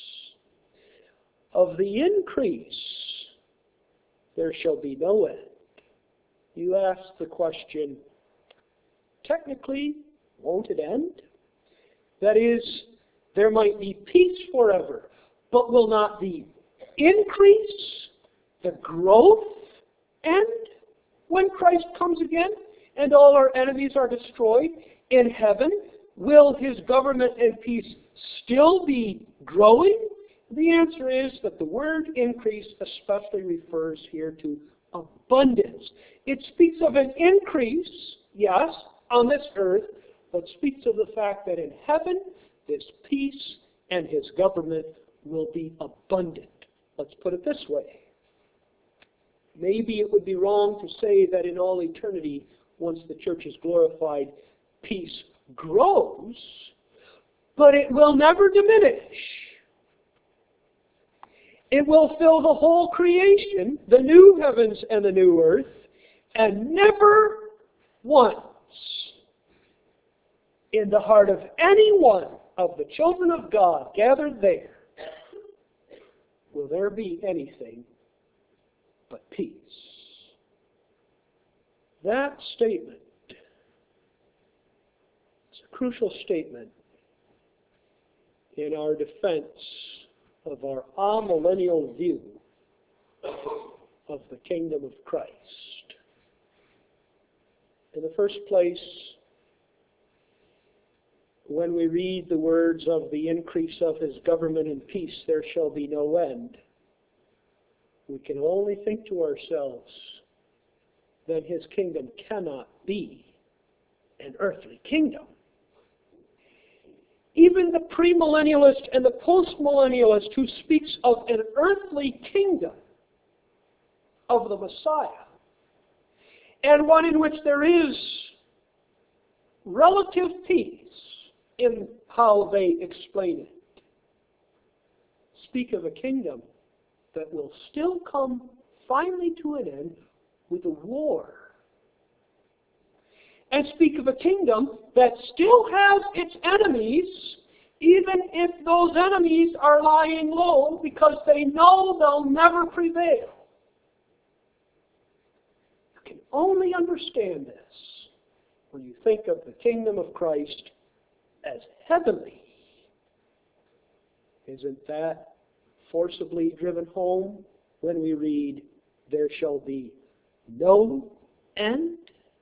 Of the increase, there shall be no end. You ask the question, technically, won't it end? That is, there might be peace forever, but will not the increase, the growth, end when Christ comes again and all our enemies are destroyed in heaven? Will his government and peace still be growing? The answer is that the word increase especially refers here to abundance. It speaks of an increase, yes, on this earth, but speaks of the fact that in heaven, this peace and his government will be abundant. Let's put it this way. Maybe it would be wrong to say that in all eternity, once the church is glorified, peace grows, but it will never diminish. It will fill the whole creation, the new heavens and the new earth, and never once in the heart of any one of the children of God gathered there will there be anything but peace. That statement is a crucial statement in our defense of our amillennial view of the kingdom of Christ. In the first place, when we read the words of the increase of his government and peace, there shall be no end, we can only think to ourselves that his kingdom cannot be an earthly kingdom. Even the premillennialist and the postmillennialist who speaks of an earthly kingdom of the Messiah, and one in which there is relative peace in how they explain it, speak of a kingdom that will still come finally to an end with a war. And speak of a kingdom that still has its enemies, even if those enemies are lying low because they know they'll never prevail. You can only understand this when you think of the kingdom of Christ as heavenly. Isn't that forcibly driven home when we read, there shall be no end?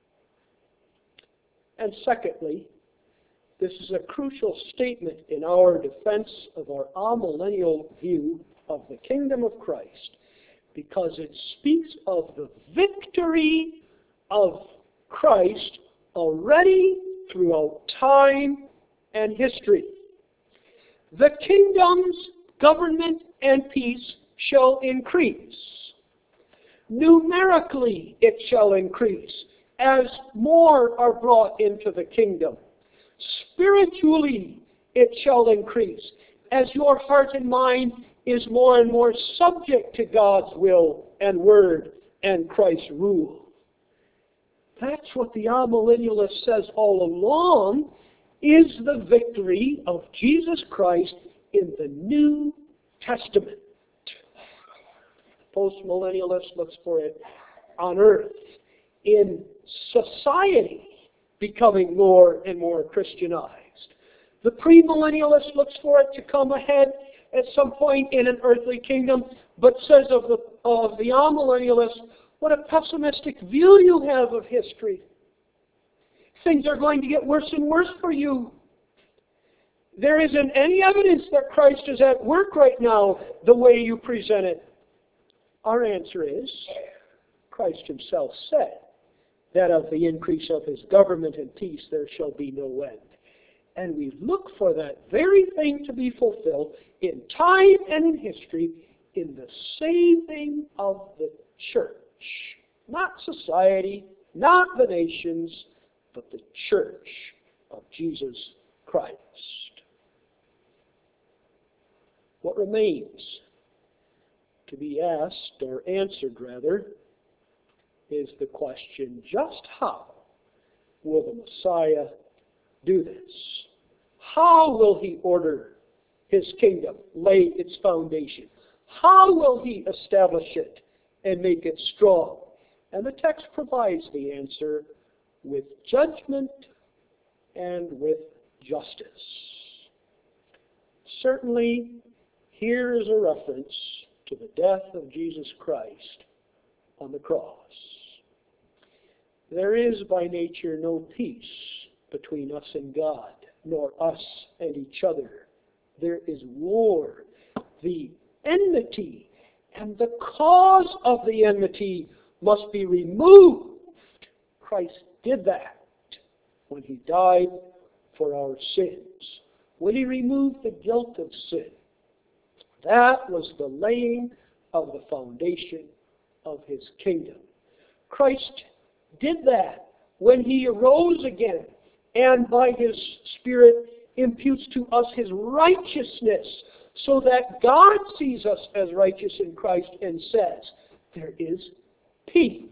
And secondly, this is a crucial statement in our defense of our amillennial view of the kingdom of Christ, because it speaks of the victory of Christ already throughout time and history. The kingdom's government and peace shall increase. Numerically it shall increase as more are brought into the kingdom. Spiritually it shall increase as your heart and mind is more and more subject to God's will and word and Christ's rule. That's what the amillennialist says all along is the victory of Jesus Christ in the New Testament. The postmillennialist looks for it on earth, in society becoming more and more Christianized. The premillennialist looks for it to come ahead at some point in an earthly kingdom, but says of the amillennialist, what a pessimistic view you have of history. Things are going to get worse and worse for you. There isn't any evidence that Christ is at work right now the way you present it. Our answer is, Christ himself said that of the increase of his government and peace there shall be no end. And we look for that very thing to be fulfilled in time and in history in the saving of the church. Not society, not the nations, but the church of Jesus Christ. What remains to be asked, or answered rather, is the question, just how will the Messiah do this? How will he order his kingdom, lay its foundation? How will he establish it and make it strong? And the text provides the answer with judgment and with justice. Certainly, here is a reference to the death of Jesus Christ on the cross. There is by nature no peace between us and God, nor us and each other. There is war. The enmity and the cause of the enmity must be removed. Christ did that when he died for our sins, when he removed the guilt of sin. That was the laying of the foundation of his kingdom. Christ did that when he arose again and by his Spirit imputes to us his righteousness, so that God sees us as righteous in Christ and says, there is peace.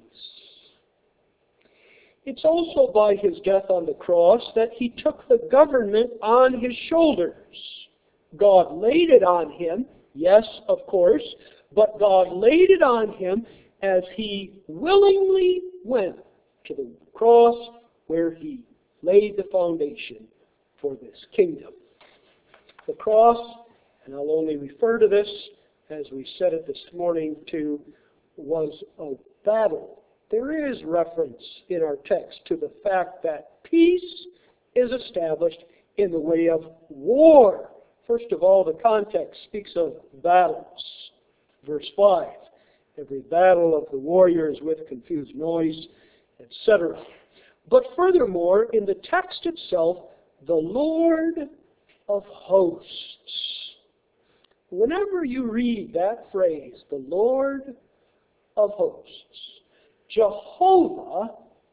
It's also by his death on the cross that he took the government on his shoulders. God laid it on him, yes, of course, but God laid it on him as he willingly went to the cross where he laid the foundation for this kingdom. The cross, and I'll only refer to this as we said it this morning too, was a battle. There is reference in our text to the fact that peace is established in the way of war. First of all, the context speaks of battles. Verse 5, every battle of the warriors with confused noise, etc. But furthermore, in the text itself, the Lord of hosts. Whenever you read that phrase, the Lord of hosts, Jehovah,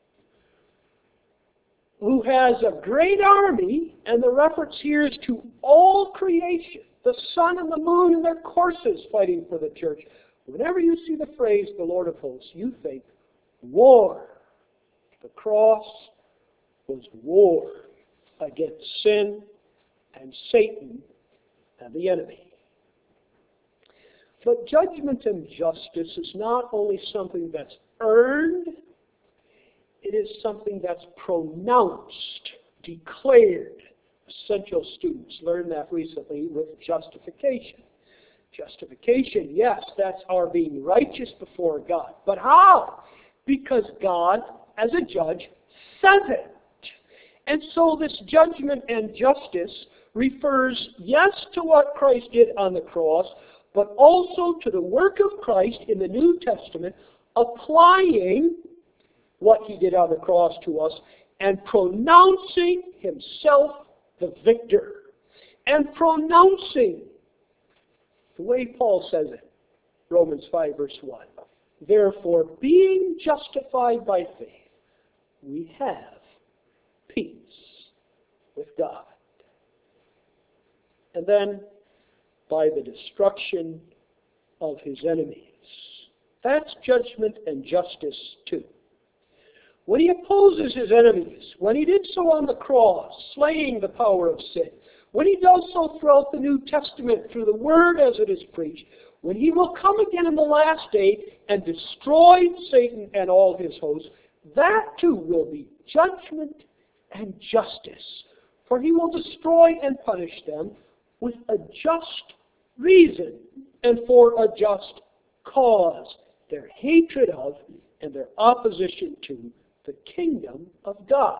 who has a great army, and the reference here is to all creation, the sun and the moon and their courses fighting for the church. Whenever you see the phrase, the Lord of hosts, you think war. The cross was war against sin and Satan and the enemy. But judgment and justice is not only something that's earned, it is something that's pronounced, declared. Essential students learned that recently with justification. Justification, yes, that's our being righteous before God. But how? Because God, as a judge, says it. And so this judgment and justice refers, yes, to what Christ did on the cross, but also to the work of Christ in the New Testament, applying what he did on the cross to us and pronouncing himself the victor. And pronouncing, the way Paul says it, Romans 5 verse 1. Therefore, being justified by faith, we have peace with God. And then, by the destruction of his enemies. That's judgment and justice too. When he opposes his enemies, when he did so on the cross, slaying the power of sin, when he does so throughout the New Testament through the Word as it is preached, when he will come again in the last day and destroy Satan and all his hosts, that too will be judgment and justice. For he will destroy and punish them with a just reason and for a just cause, their hatred of and their opposition to the kingdom of God.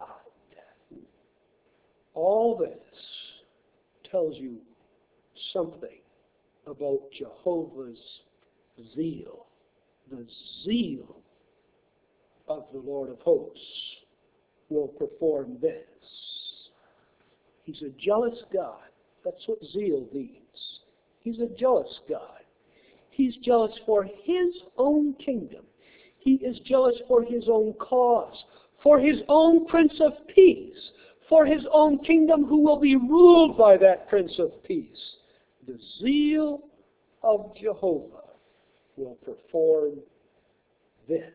All this tells you something about Jehovah's zeal. The zeal of the Lord of hosts will perform this. He's a jealous God. That's what zeal means. He's a jealous God. He's jealous for his own kingdom. He is jealous for his own cause, for his own Prince of Peace, for his own kingdom who will be ruled by that Prince of Peace. The zeal of Jehovah will perform this.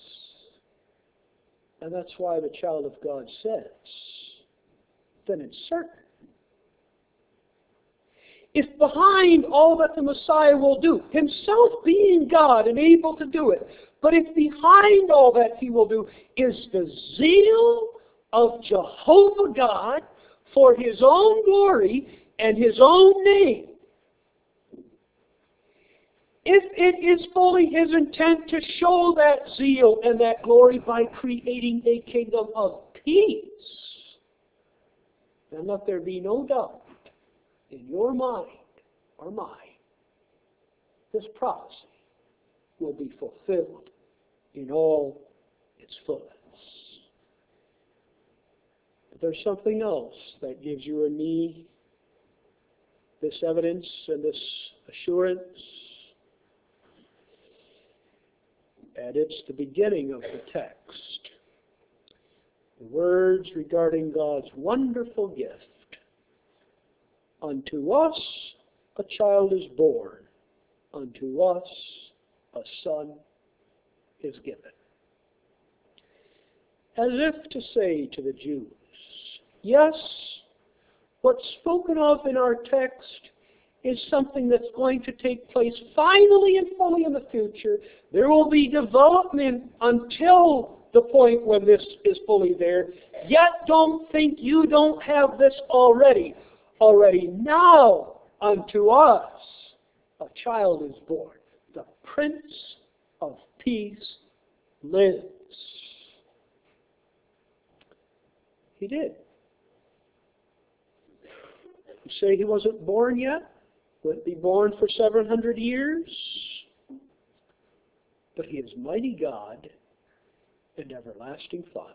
And that's why the child of God says, then it's certain. If behind all that the Messiah will do, himself being God and able to do it, but if behind all that he will do is the zeal of Jehovah God for his own glory and his own name, if it is fully his intent to show that zeal and that glory by creating a kingdom of peace, then let there be no doubt in your mind or mine, this prophecy will be fulfilled in all its fullness. But there's something else that gives you and me this evidence and this assurance. And it's the beginning of the text. The words regarding God's wonderful gift. Unto us a child is born, unto us a son is given. As if to say to the Jews, yes, what's spoken of in our text is something that's going to take place finally and fully in the future. There will be development until the point when this is fully there. Yet don't think you don't have this already. Already now unto us a child is born. The Prince of Peace lives. He did. You say he wasn't born yet? Wouldn't be born for 700 years? But he is mighty God and everlasting Father.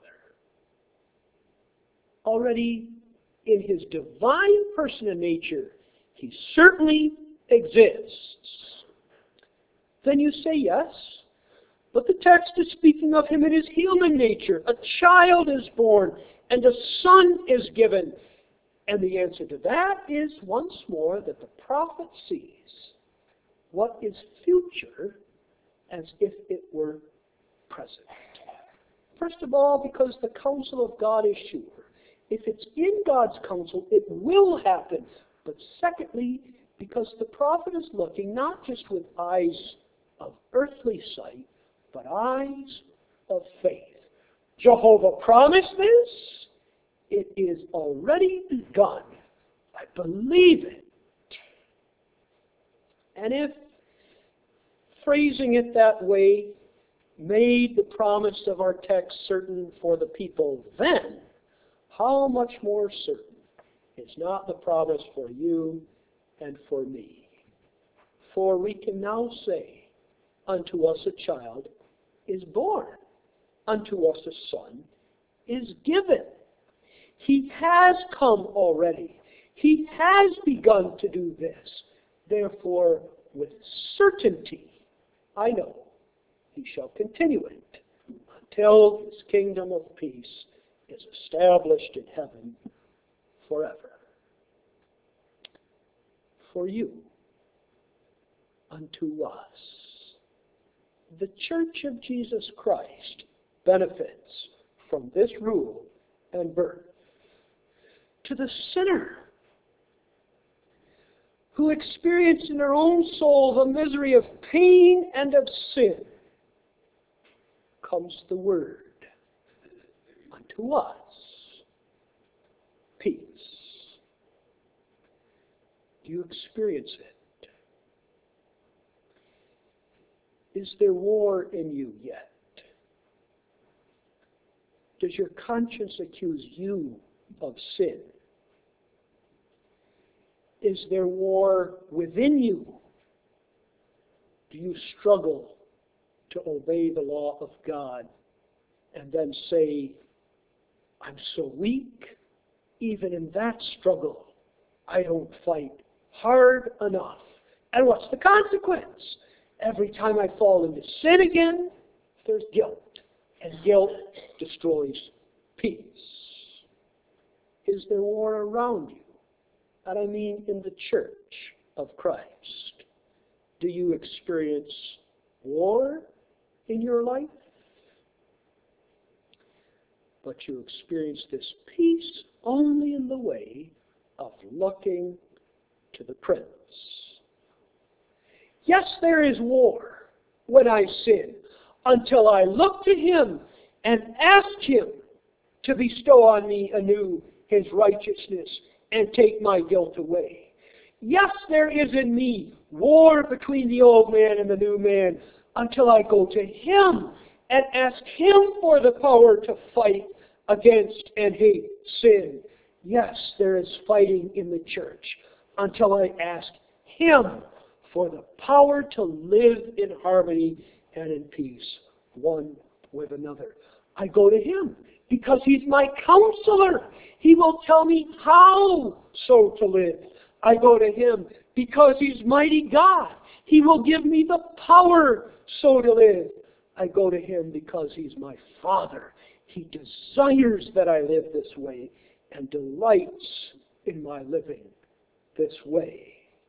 Already in his divine person and nature, he certainly exists. Then you say yes, but the text is speaking of him in his human nature. A child is born and a son is given. And the answer to that is once more that the prophet sees what is future as if it were present. First of all, because the counsel of God is sure. If it's in God's counsel, it will happen. But secondly, because the prophet is looking not just with eyes of earthly sight, but eyes of faith. Jehovah promised this. It is already begun. I believe it. And if phrasing it that way made the promise of our text certain for the people then, how much more certain is not the promise for you and for me? For we can now say, unto us a child is born, unto us a son is given. He has come already. He has begun to do this. Therefore, with certainty, I know he shall continue it until his kingdom of peace is established in heaven forever. For you, unto us, the Church of Jesus Christ benefits from this rule and birth. To the sinner who experienced in their own soul the misery of pain and of sin, comes the word, unto us, peace. Do you experience it? Is there war in you yet? Does your conscience accuse you of sin? Is there war within you? Do you struggle to obey the law of God and then say, I'm so weak, even in that struggle, I don't fight hard enough. And what's the consequence? Every time I fall into sin again, there's guilt. And guilt destroys peace. Is there war around you? And I mean in the church of Christ. Do you experience war in your life? But you experience this peace only in the way of looking to the Prince. Yes, there is war when I sin, until I look to him and ask him to bestow on me anew his righteousness and take my guilt away. Yes, there is in me war between the old man and the new man until I go to him and ask him for the power to fight against and hate sin. Yes, there is fighting in the church until I ask him for the power to live in harmony and in peace one with another. I go to him because he's my counselor. He will tell me how so to live. I go to him because he's mighty God. He will give me the power so to live. I go to him because he's my Father. He desires that I live this way and delights in my living this way.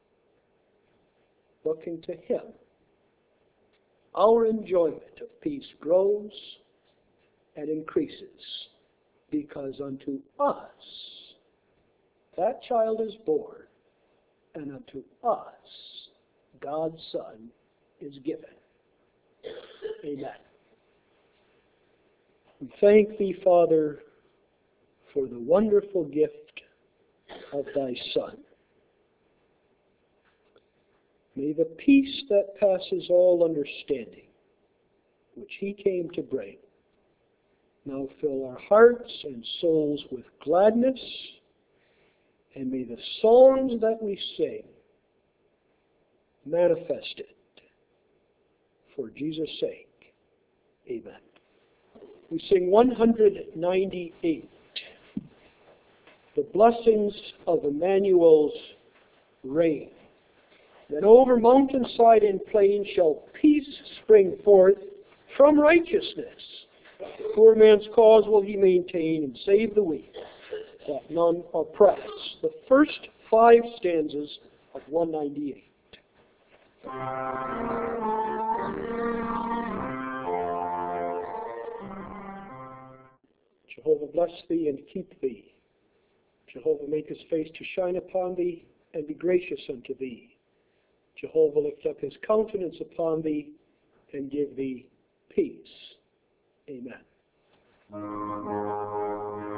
Looking to him, our enjoyment of peace grows and increases, because unto us that child is born, and unto us God's Son is given. Amen. We thank Thee, Father, for the wonderful gift of Thy Son. May the peace that passes all understanding, which He came to bring, now fill our hearts and souls with gladness, and may the songs that we sing manifest it. For Jesus' sake, amen. We sing 198, the blessings of Emmanuel's reign. Then over mountainside and plain shall peace spring forth from righteousness. The poor man's cause will He maintain and save the weak, that none oppress. The first 5 stanzas of 198. Jehovah bless thee and keep thee. Jehovah make His face to shine upon thee and be gracious unto thee. Jehovah lift up His countenance upon thee and give thee peace. Amen.